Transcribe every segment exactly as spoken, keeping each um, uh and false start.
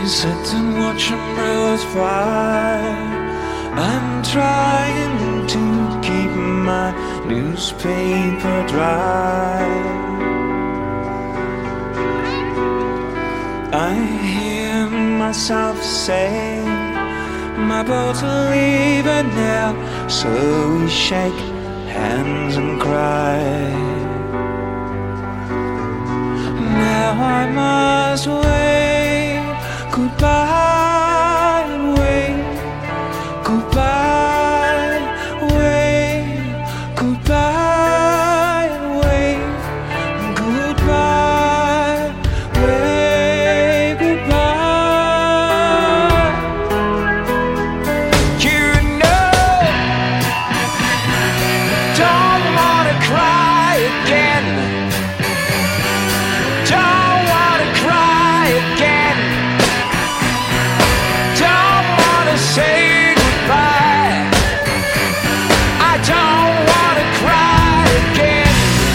Sit and watch umbrellas fly. I'm trying to keep my newspaper dry. I hear myself say, my boat's leaving now, so we shake hands and cry. Now I must wait goodbye and wait goodbye, wait goodbye and wait goodbye, wait goodbye. You know, don't wanna cry again. Don't wanna cry again. Don't wanna say goodbye. I don't wanna cry again.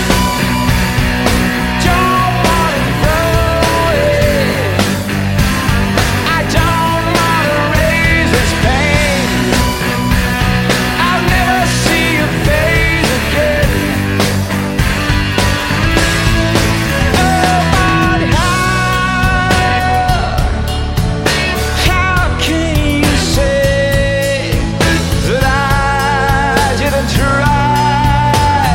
Don't wanna grow it. I don't wanna raise this pain. I'll never see your face again. Oh, but how, how can you say that I didn't try?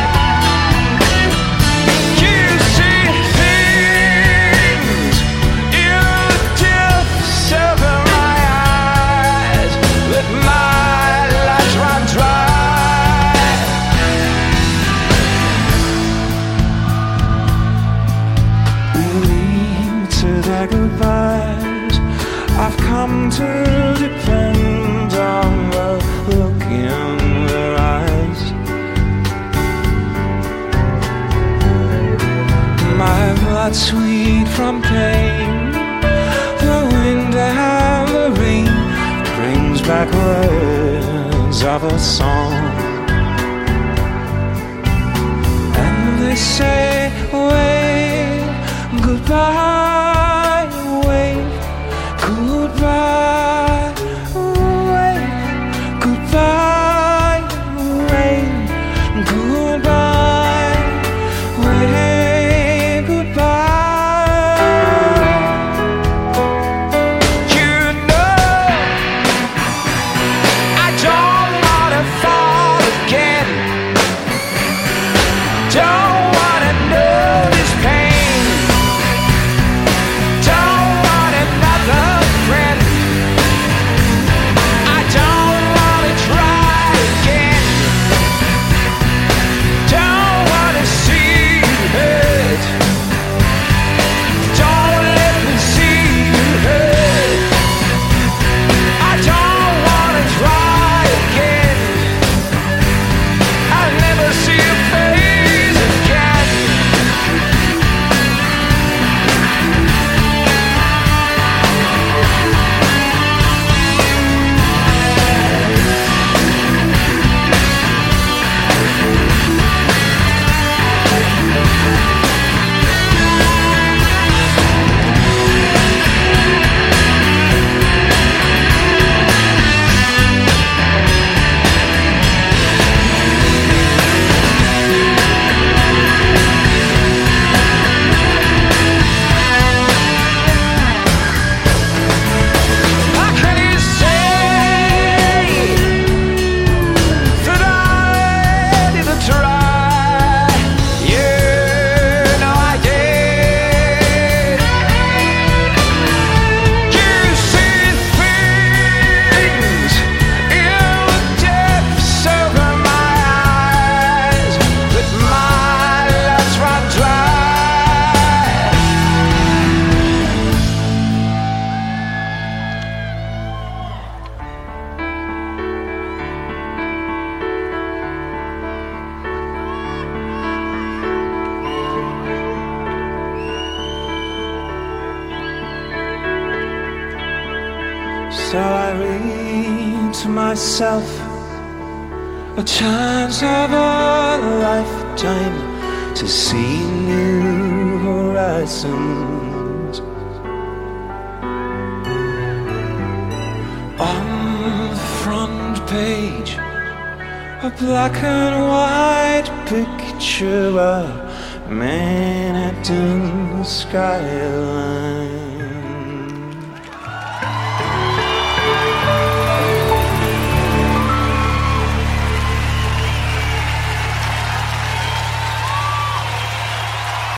You see things in the depths of my eyes. Let my light run dry. We lead to their goodbyes. I've come to depend on the look in their eyes. My blood's sweet from pain. The wind and the rain brings back words of a song. And they say, wait goodbye, wait goodbye, wait goodbye, wait goodbye, wait goodbye. You know, I don't wanna fall again. Don't wanna know this pain. Don't want another friend. I don't wanna try again. Don't wanna see you hurt. Don't let me see you hurt. I don't wanna try again. I'll never see your face again. How can you say that I didn't try? You know I did. You see things in the depths of my eyes. Let my lights run dry. So I read to myself, a chance of a lifetime to see new horizons. On the front page, a black and white picture of Manhattan skyline.